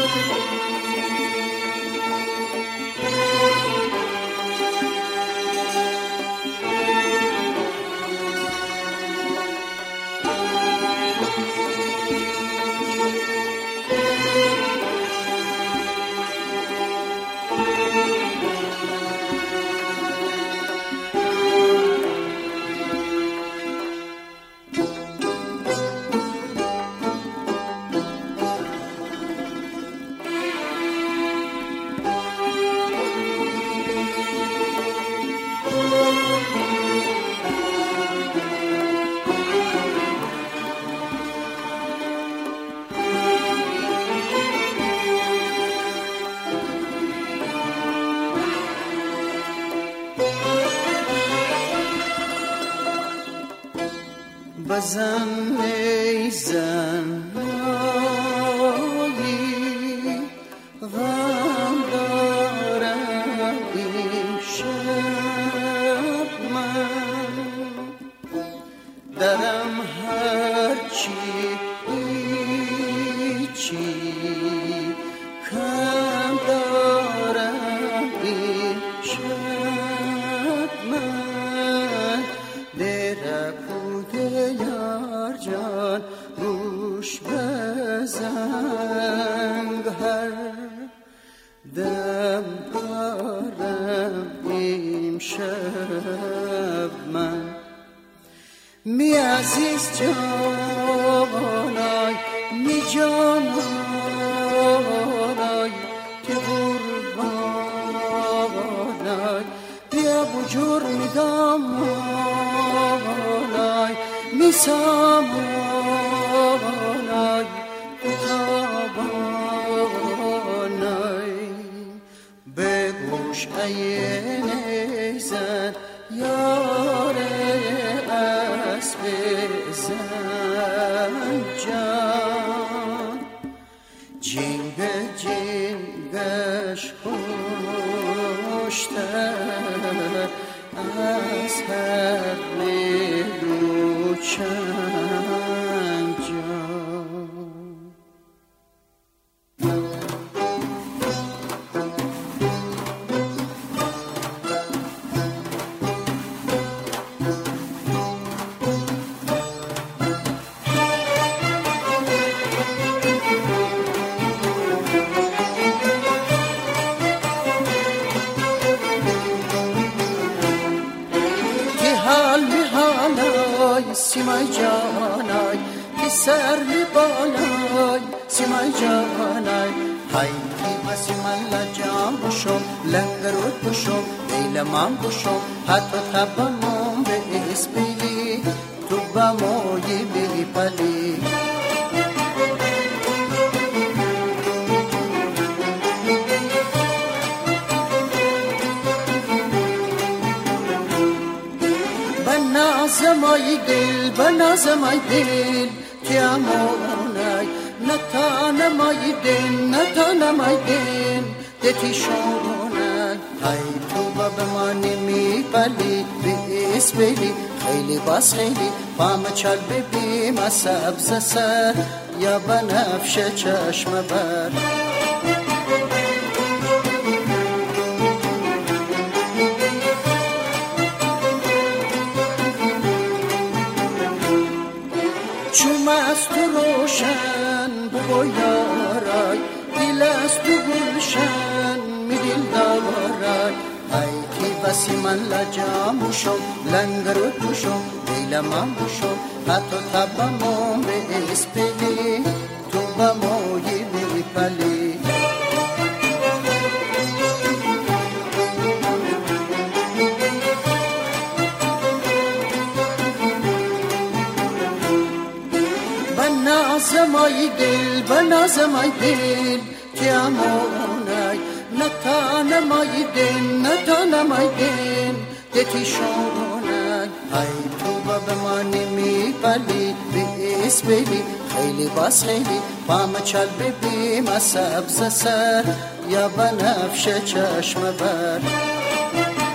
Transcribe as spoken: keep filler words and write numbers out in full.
بزن ای زنایی غم دارم این شب من درم هرچی ایچی کم دارم این شب من درکوده یار جان روش بزنگ هر دم دارم این شب من می عزیز جانای می جانای که قربانای بیا بجور می دامانای می سامانای تابانای بگوش ای نیزن یار اسب زنجان جنگ جنگش خوشتر از هر نیرو چند جان سیمای جانای که سر می بالای سیمای جانای های کی بسی من لجام بشم لنگرود بشم ایلمان بشم حتی تبمون به اسپیلی تو بموی بی پلی بنازمای دل بنازمای دل تیامونای نتانمای دل نتانمای دل دتیشونای های تو بمانی می پلی به اسپلی خیلی باس خیلی پام چال ببیم سبز سر یا بنفش چشم بر چوم از تو روشن بگو یارای دل از تو گلشن می دل دارای ای کی بسی من لجام بشم لنگر بشم دیل من بشم حتی تبمون به اسپلی تو بموی بی پلی بنازمای دل بنازمای دل تیامونای نتانمای دل نتانمای دل دتیشونای ای تو بمانی می پلی به اسپلی خیلی باس خیلی پام چال ببیم سبز سر یا بنفش چشم بر